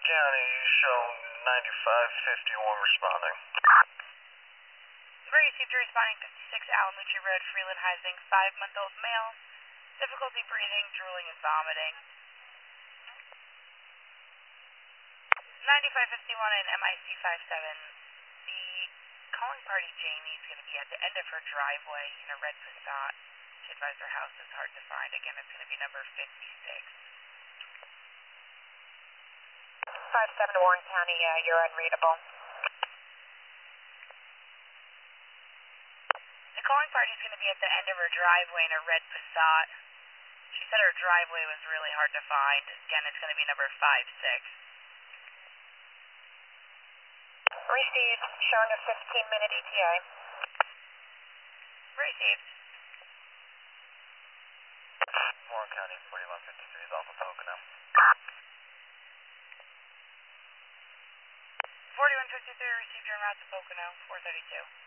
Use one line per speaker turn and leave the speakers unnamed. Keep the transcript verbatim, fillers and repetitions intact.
County, show ninety-five fifty-one responding.
Emergency to responding fifty-six Alamucci Road, Freeland Heising, five-month-old male, difficulty breathing, drooling, and vomiting. ninety-five fifty-one and M I C five seven. The calling party, Jamie, is going to be at the end of her driveway in a red Passat. She advised her house is hard to find. Again, it's going to be number fifty-six.
five seven Warren County, uh, you're unreadable.
The calling party is going to be at the end of her driveway in a red Passat. She said her driveway was really hard to find. Again, it's going to be number five six.
Received, showing a fifteen minute E T A.
Received.
Warren County, forty-one fifty-three is off of Pocono.
forty-one fifty-three, received your route to Pocono, four thirty-two.